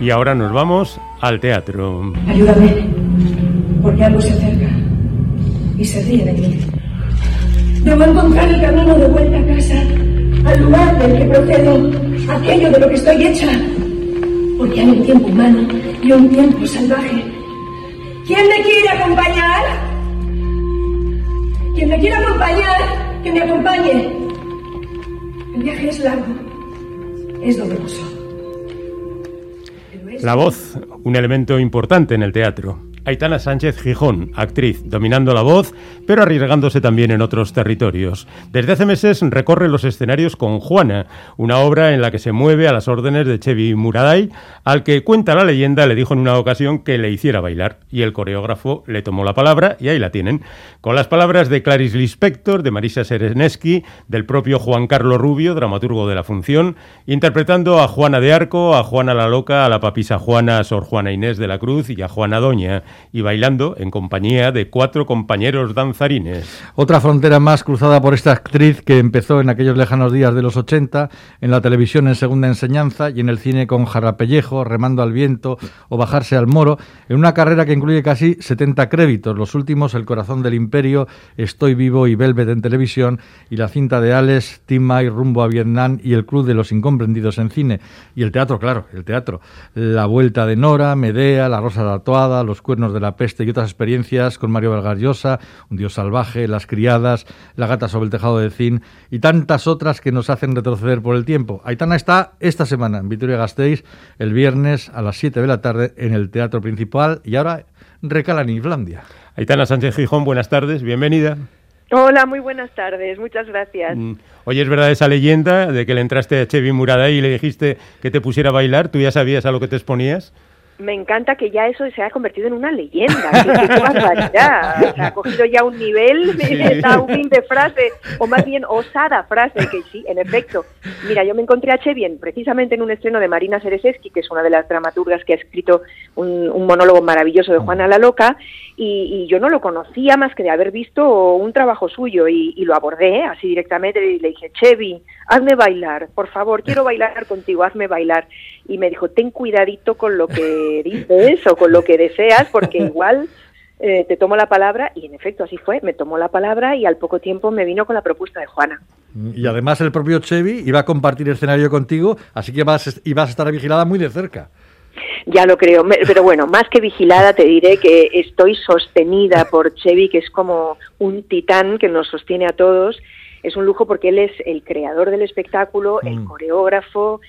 Y ahora nos vamos al teatro. Ayúdame, porque algo se acerca y se ríe de mí. Debo encontrar el camino de vuelta a casa, al lugar del que procedo, aquello de lo que estoy hecha. Porque hay un tiempo humano y un tiempo salvaje. ¿Quién me quiere acompañar? Quien me quiera acompañar, que me acompañe. El viaje es largo, es doloroso. La voz, un elemento importante en el teatro. Aitana Sánchez Gijón, actriz, dominando la voz, pero arriesgándose también en otros territorios. Desde hace meses recorre los escenarios con Juana, una obra en la que se mueve a las órdenes de Txevi Muraday, al que, cuenta la leyenda, le dijo en una ocasión que le hiciera bailar, y el coreógrafo le tomó la palabra, y ahí la tienen, con las palabras de Clarice Lispector, de Marisa Sereneski, del propio Juan Carlos Rubio, dramaturgo de la función, interpretando a Juana de Arco, a Juana la Loca, a la papisa Juana, a Sor Juana Inés de la Cruz y a Juana Doña, y bailando en compañía de 4 compañeros danzarines. Otra frontera más cruzada por esta actriz que empezó en aquellos lejanos días de los 80, en la televisión en Segunda Enseñanza y en el cine con Jarrapellejo, Remando al Viento o Bajarse al Moro, en una carrera que incluye casi 70 créditos, los últimos El Corazón del Imperio, Estoy Vivo y Velvet en televisión, y la cinta de Alex, Tim May, Rumbo a Vietnam y El Club de los Incomprendidos en cine. Y el teatro, claro, el teatro. La Vuelta de Nora, Medea, La Rosa tatuada, Los Cuernos de la Peste y otras experiencias con Mario Vargas Llosa, Un Dios salvaje, Las criadas, La gata sobre el tejado de zinc y tantas otras que nos hacen retroceder por el tiempo. Aitana está esta semana en Vitoria-Gasteiz, el viernes a las 7 de la tarde en el Teatro Principal, y ahora recala en Islandia. Aitana Sánchez Gijón, buenas tardes, bienvenida. Hola, muy buenas tardes, muchas gracias. Oye, ¿es verdad esa leyenda de que le entraste a Txevi Muraday y le dijiste que te pusiera a bailar? ¿Tú ya sabías a lo que te exponías? Me encanta que ya eso se haya convertido en una leyenda. ¡Qué barbaridad! O sea, ha cogido ya un nivel, esta humilde frase, o más bien osada frase, que sí, en efecto. Mira, yo me encontré a Txevi precisamente en un estreno de Marina Sereseski, que es una de las dramaturgas que ha escrito un monólogo maravilloso de Juana la Loca, y yo no lo conocía más que de haber visto un trabajo suyo, y lo abordé así directamente y le dije, Txevi, hazme bailar, por favor, quiero bailar contigo, hazme bailar. Y me dijo, ten cuidadito con lo que dices o con lo que deseas, porque igual te tomo la palabra. Y en efecto así fue, me tomó la palabra y al poco tiempo me vino con la propuesta de Juana. Y además el propio Txevi iba a compartir el escenario contigo, así que vas a estar vigilada muy de cerca. Ya lo creo, pero bueno, más que vigilada te diré que estoy sostenida por Txevi, que es como un titán que nos sostiene a todos. Es un lujo porque él es el creador del espectáculo, el coreógrafo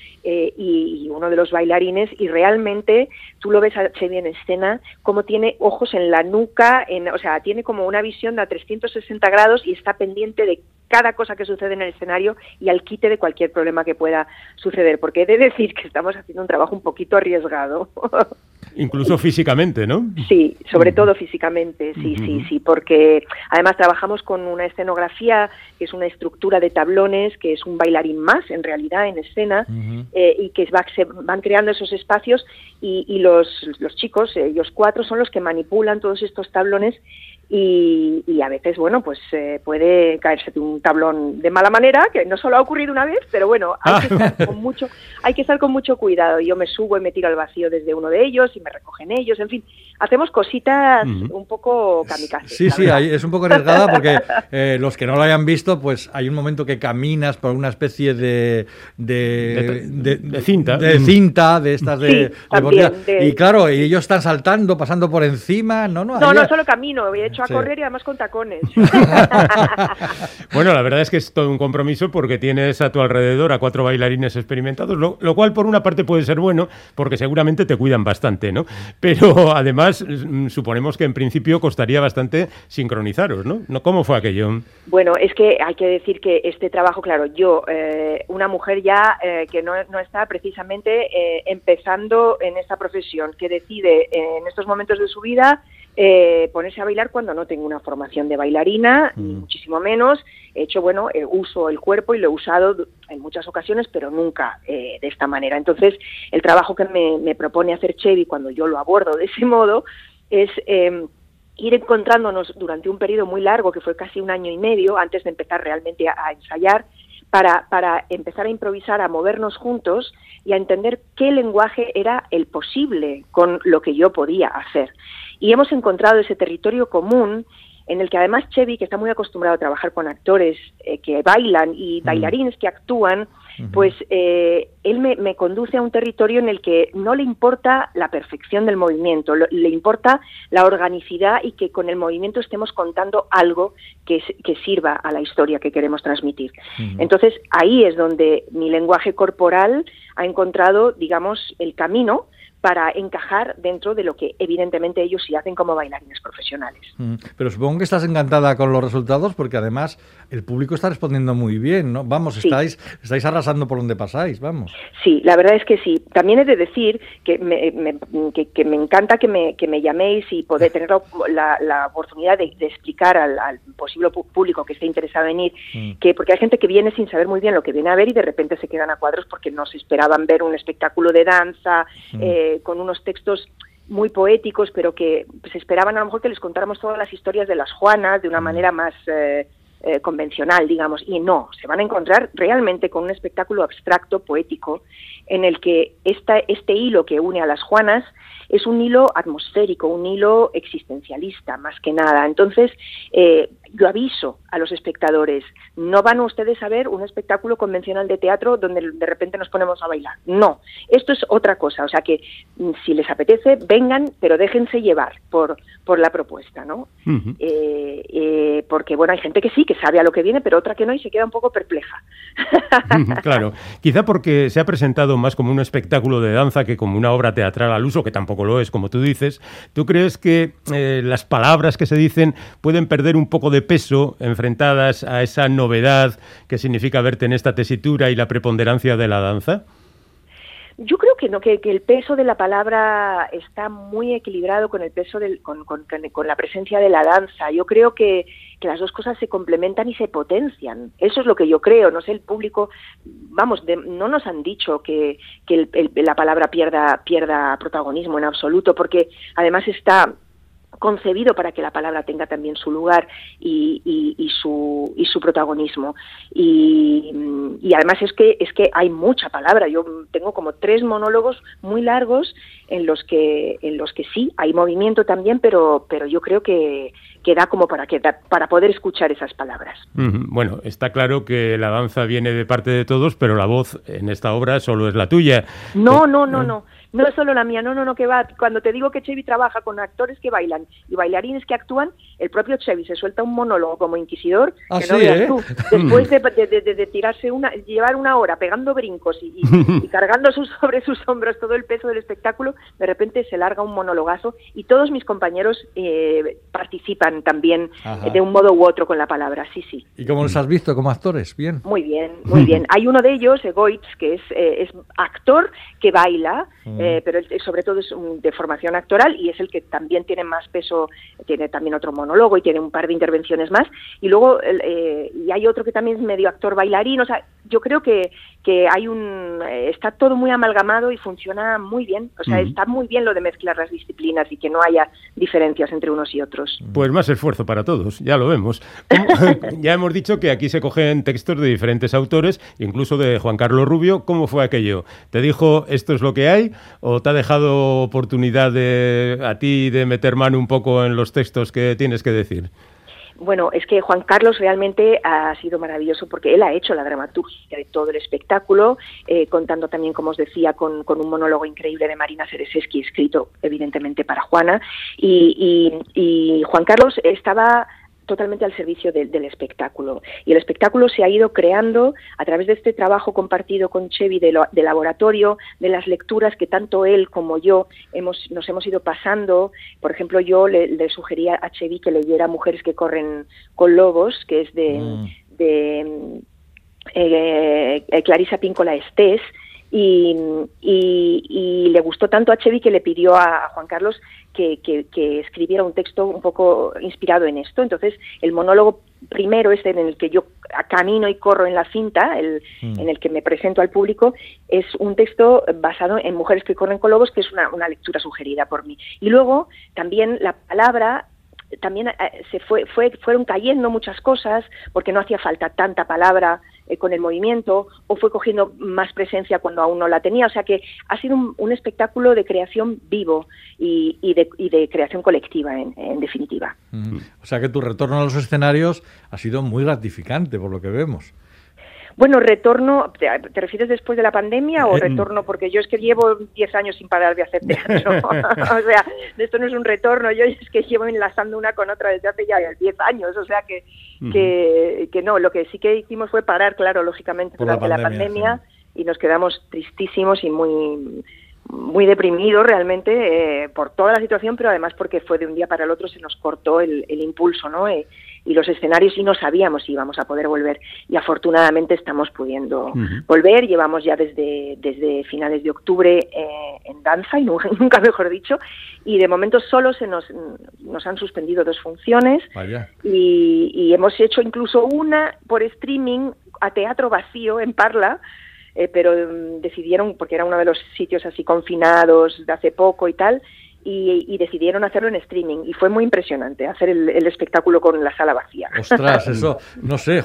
y uno de los bailarines, y realmente tú lo ves a Txevi en escena como tiene ojos en la nuca, o sea, tiene como una visión de a 360 grados y está pendiente de cada cosa que sucede en el escenario y al quite de cualquier problema que pueda suceder, porque he de decir que estamos haciendo un trabajo un poquito arriesgado. Incluso físicamente, ¿no? Sí, sobre todo físicamente, sí, porque además trabajamos con una escenografía que es una estructura de tablones, que es un bailarín más, en realidad, en escena, y que se van creando esos espacios, y los chicos, ellos 4, son los que manipulan todos estos tablones, y a veces, bueno, pues puede caerse un tablón de mala manera, que no solo ha ocurrido una vez, pero bueno, hay que estar con mucho cuidado. Yo me subo y me tiro al vacío desde uno de ellos y me recogen ellos, en fin, hacemos cositas un poco kamikaze. Sí, es un poco arriesgada porque los que no lo hayan visto, pues hay un momento que caminas por una especie de cinta. De cinta, de estas de también, y claro, y ellos están saltando, pasando por encima, no, solo camino, he hecho a correr y además con tacones. Bueno, la verdad es que es todo un compromiso porque tienes a tu alrededor a 4 bailarines experimentados, lo cual por una parte puede ser bueno porque seguramente te cuidan bastante, ¿no? Pero además suponemos que en principio costaría bastante sincronizaros, ¿no? ¿Cómo fue aquello? Bueno, es que hay que decir que este trabajo, claro, yo, una mujer ya que no está precisamente empezando en esta profesión, que decide en estos momentos de su vida ponerse a bailar cuando no tengo una formación de bailarina, ni muchísimo menos. He hecho, uso el cuerpo y lo he usado en muchas ocasiones, pero nunca de esta manera. Entonces, el trabajo que me propone hacer Txevi cuando yo lo abordo de ese modo es ir encontrándonos durante un periodo muy largo, que fue casi 1 año y medio, antes de empezar realmente a ensayar, para empezar a improvisar, a movernos juntos y a entender qué lenguaje era el posible con lo que yo podía hacer. Y hemos encontrado ese territorio común en el que además Chevy, que está muy acostumbrado a trabajar con actores que bailan y bailarines que actúan, pues él me conduce a un territorio en el que no le importa la perfección del movimiento, le importa la organicidad y que con el movimiento estemos contando algo que sirva a la historia que queremos transmitir. Entonces, ahí es donde mi lenguaje corporal ha encontrado, digamos, el camino para encajar dentro de lo que evidentemente ellos sí hacen como bailarines profesionales. Pero supongo que estás encantada con los resultados porque además el público está respondiendo muy bien, ¿no? Vamos, sí. estáis arrasando por donde pasáis, vamos. Sí, la verdad es que sí. También he de decir que me encanta que me llaméis y poder tener la oportunidad de explicar al posible público que esté interesado en ir, porque hay gente que viene sin saber muy bien lo que viene a ver y de repente se quedan a cuadros porque no se esperaban ver un espectáculo de danza, con unos textos muy poéticos, pero que se esperaban a lo mejor que les contáramos todas las historias de las Juanas de una manera más convencional, digamos, y no, se van a encontrar realmente con un espectáculo abstracto, poético, en el que este hilo que une a las Juanas es un hilo atmosférico, un hilo existencialista, más que nada. Entonces, yo aviso a los espectadores, no van ustedes a ver un espectáculo convencional de teatro donde de repente nos ponemos a bailar. No, esto es otra cosa. O sea que, si les apetece, vengan, pero déjense llevar por la propuesta, ¿no? Porque, bueno, hay gente que sí, que sabe a lo que viene, pero otra que no y se queda un poco perpleja. Claro, quizá porque se ha presentado más como un espectáculo de danza que como una obra teatral al uso, que tampoco lo es, como tú dices. ¿Tú crees que las palabras que se dicen pueden perder un poco de peso enfrentadas a esa novedad que significa verte en esta tesitura y la preponderancia de la danza? Yo creo que no, que el peso de la palabra está muy equilibrado con el peso con la presencia de la danza. Yo creo que las dos cosas se complementan y se potencian. Eso es lo que yo creo. No sé, el público, vamos, no nos han dicho que la palabra pierda protagonismo en absoluto, porque además está concebido para que la palabra tenga también su lugar y su protagonismo, y además es que hay mucha palabra. Yo tengo como 3 monólogos muy largos en los que sí hay movimiento también, pero yo creo que da como para poder escuchar esas palabras. Bueno, está claro que la danza viene de parte de todos, pero la voz en esta obra solo es la tuya. No es solo la mía, no, que va. Cuando te digo que Chevy trabaja con actores que bailan y bailarines que actúan, el propio Chevy se suelta un monólogo como inquisidor, que no veas tú. Después de tirarse llevar una hora pegando brincos y cargando sobre sus hombros todo el peso del espectáculo, de repente se larga un monologazo y todos mis compañeros participan también de un modo u otro con la palabra, sí. ¿Y cómo los has visto como actores? ¿Bien? Muy bien. Hay uno de ellos, Goitz, que es actor que baila, pero él, sobre todo, es de formación actoral y es el que también tiene más peso, tiene también otro monólogo y tiene un par de intervenciones más. Y luego y hay otro que también es medio actor bailarín. O sea, yo creo que hay está todo muy amalgamado y funciona muy bien. O sea, está muy bien lo de mezclar las disciplinas y que no haya diferencias entre unos y otros. Pues más esfuerzo para todos, ya lo vemos. Ya hemos dicho que aquí se cogen textos de diferentes autores, incluso de Juan Carlos Rubio. ¿Cómo fue aquello? ¿Te dijo esto es lo que hay o te ha dejado oportunidad a ti de meter mano un poco en los textos que tienes que decir? Bueno, es que Juan Carlos realmente ha sido maravilloso porque él ha hecho la dramaturgia de todo el espectáculo, contando también, como os decía, con un monólogo increíble de Marina Sereseski, escrito evidentemente para Juana, y Juan Carlos estaba totalmente al servicio del espectáculo, y el espectáculo se ha ido creando a través de este trabajo compartido con Chevy de laboratorio, de las lecturas que tanto él como yo nos hemos ido pasando. Por ejemplo, yo le sugería a Chevy que leyera Mujeres que corren con lobos, que es de Clarisa Píncola Estés, y le gustó tanto a Chevy que le pidió a Juan Carlos que escribiera un texto un poco inspirado en esto. Entonces, el monólogo primero, en el que yo camino y corro en la cinta, en el que me presento al público, es un texto basado en Mujeres que corren con lobos, que es una lectura sugerida por mí. Y luego, también la palabra, también fueron cayendo muchas cosas, porque no hacía falta tanta palabra con el movimiento, o fue cogiendo más presencia cuando aún no la tenía. O sea que ha sido un espectáculo de creación vivo y de creación colectiva, en definitiva. O sea que tu retorno a los escenarios ha sido muy gratificante, por lo que vemos. Bueno, retorno, ¿te refieres después de la pandemia o retorno? Porque yo es que llevo 10 años sin parar de hacer teatro. O sea, esto no es un retorno, yo es que llevo enlazando una con otra desde hace ya 10 años. O sea que no, lo que sí que hicimos fue parar, claro, lógicamente, durante la pandemia sí. Y nos quedamos tristísimos y muy deprimidos realmente por toda la situación, pero además porque fue de un día para el otro, se nos cortó el impulso, ¿no? Y los escenarios, y no sabíamos si íbamos a poder volver, y afortunadamente estamos pudiendo volver. Llevamos ya desde finales de octubre en danza, y nunca mejor dicho, y de momento solo nos han suspendido 2 funciones. Vaya. Y hemos hecho incluso una por streaming a teatro vacío en Parla, pero decidieron, porque era uno de los sitios así confinados de hace poco y tal, y decidieron hacerlo en streaming, y fue muy impresionante hacer el espectáculo con la sala vacía. Ostras, eso, no sé,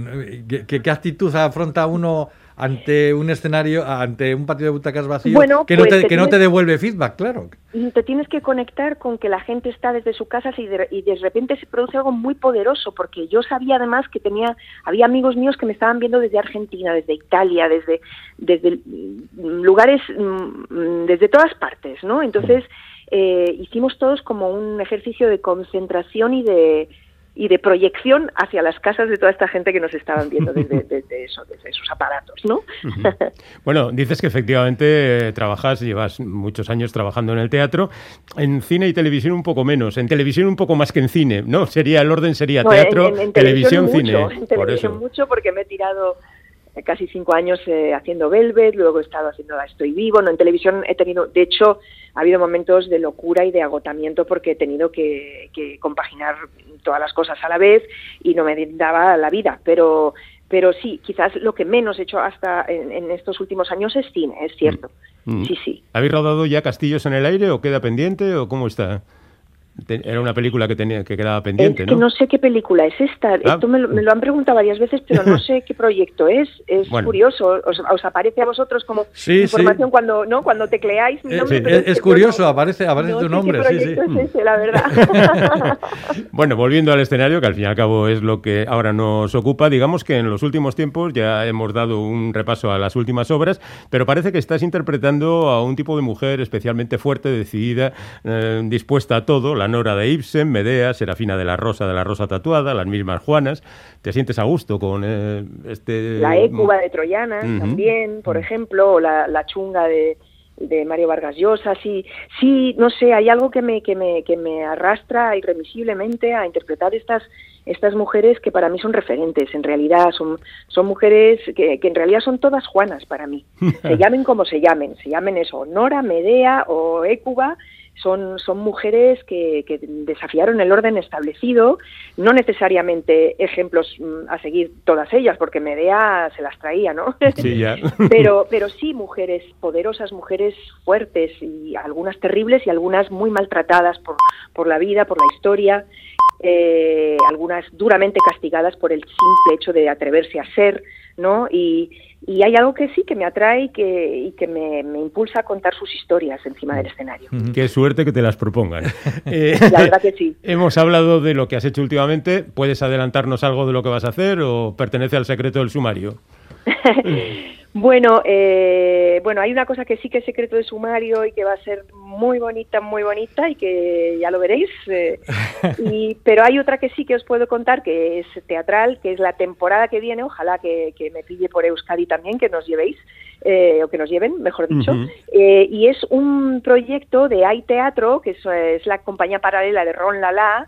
¿qué actitud afronta uno ante un escenario, ante un patio de butacas vacío, bueno, que no te devuelve feedback, claro? Te tienes que conectar con que la gente está desde su casa y de repente se produce algo muy poderoso, porque yo sabía además que había amigos míos que me estaban viendo desde Argentina, desde Italia, desde lugares, desde todas partes, ¿no? Entonces hicimos todos como un ejercicio de concentración y de proyección hacia las casas de toda esta gente que nos estaban viendo desde esos aparatos, ¿no? Bueno, dices que efectivamente llevas muchos años trabajando en el teatro, en cine y televisión un poco menos, en televisión un poco más que en cine, ¿no? El orden sería teatro, en televisión, cine. En televisión mucho, porque me he tirado casi 5 años haciendo Velvet, luego he estado haciendo Estoy Vivo. No, en televisión he tenido, de hecho, ha habido momentos de locura y de agotamiento porque he tenido que compaginar todas las cosas a la vez y no me daba la vida, pero sí, quizás lo que menos he hecho hasta en estos últimos años es cine, es cierto. Sí. ¿Habéis rodado ya Castillos en el aire o queda pendiente o cómo está? Era una película que quedaba pendiente, ¿no? Es que no sé qué película es esta. Esto me lo han preguntado varias veces, pero no sé qué proyecto es. Es curioso. ¿Os aparece a vosotros como información cuando tecleáis mi nombre? Sí, es curioso, aparece tu nombre. ¿Qué proyecto es ese, la verdad? Bueno, volviendo al escenario, que al fin y al cabo es lo que ahora nos ocupa, digamos que en los últimos tiempos ya hemos dado un repaso a las últimas obras, pero parece que estás interpretando a un tipo de mujer especialmente fuerte, decidida, dispuesta a todo, la Nora de Ibsen, Medea, Serafina de la Rosa tatuada, las mismas Juanas. ¿Te sientes a gusto con La Écuba de Troyana también, por ejemplo, o la Chunga de Mario Vargas Llosa? Sí, no sé, hay algo que me arrastra irremisiblemente a interpretar estas mujeres que para mí son referentes. En realidad son mujeres que en realidad son todas Juanas para mí. Se llamen como se llamen eso, Nora, Medea o Écuba. Son mujeres que desafiaron el orden establecido, no necesariamente ejemplos a seguir todas ellas, porque Medea se las traía, ¿no? Sí, ya. Pero sí mujeres poderosas, mujeres fuertes, y algunas terribles y algunas muy maltratadas por la vida, por la historia, algunas duramente castigadas por el simple hecho de atreverse a ser, ¿no? Y hay algo que sí, que me atrae y que me impulsa a contar sus historias encima del escenario. Qué suerte que te las propongan. La verdad que sí. Hemos hablado de lo que has hecho últimamente. ¿Puedes adelantarnos algo de lo que vas a hacer o pertenece al secreto del sumario? Bueno, hay una cosa que sí que es secreto de sumario y que va a ser muy bonita y que ya lo veréis. Pero hay otra que sí que os puedo contar, que es teatral, que es la temporada que viene. Ojalá que me pille por Euskadi también, que nos llevéis, o que nos lleven, mejor dicho. Y es un proyecto de Hay Teatro, que es la compañía paralela de Ron Lala,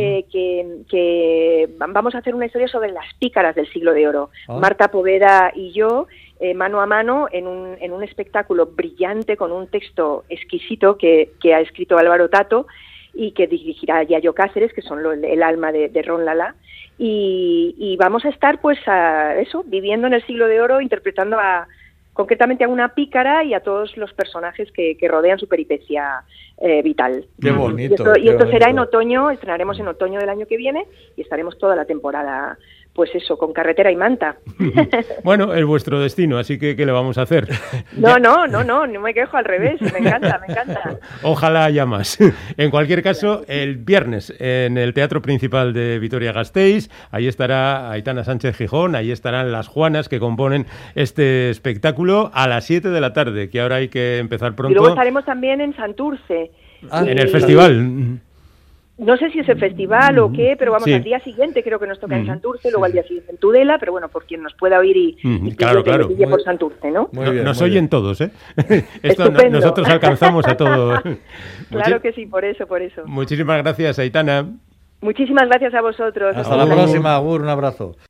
que vamos a hacer una historia sobre las pícaras del siglo de oro. Marta Poveda y yo, mano a mano, en un espectáculo brillante con un texto exquisito que ha escrito Álvaro Tato y que dirigirá Yayo Cáceres, que son el alma de Ron Lala, y vamos a estar viviendo en el siglo de oro, interpretando concretamente a una pícara y a todos los personajes que rodean su peripecia vital. Qué bonito. Y esto será en otoño, estrenaremos en otoño del año que viene y estaremos toda la temporada pues eso, con carretera y manta. Bueno, es vuestro destino, así que ¿qué le vamos a hacer? No me quejo, al revés, me encanta. Ojalá haya más. En cualquier caso, el viernes en el Teatro Principal de Vitoria-Gasteiz, ahí estará Aitana Sánchez Gijón, ahí estarán las Juanas que componen este espectáculo a las 7 de la tarde, que ahora hay que empezar pronto. Y luego estaremos también en Santurce. En el festival. No sé si es el festival o qué, pero vamos, al día siguiente creo que nos toca en Santurce, luego al día siguiente en Tudela, pero bueno, por quien nos pueda oír y claro. por Santurce, ¿no? Nos oyen todos, ¿eh? Esto nosotros alcanzamos a todos. Claro que sí, por eso. Muchísimas gracias, Aitana. Muchísimas gracias a vosotros. Hasta la próxima, Agur, un abrazo.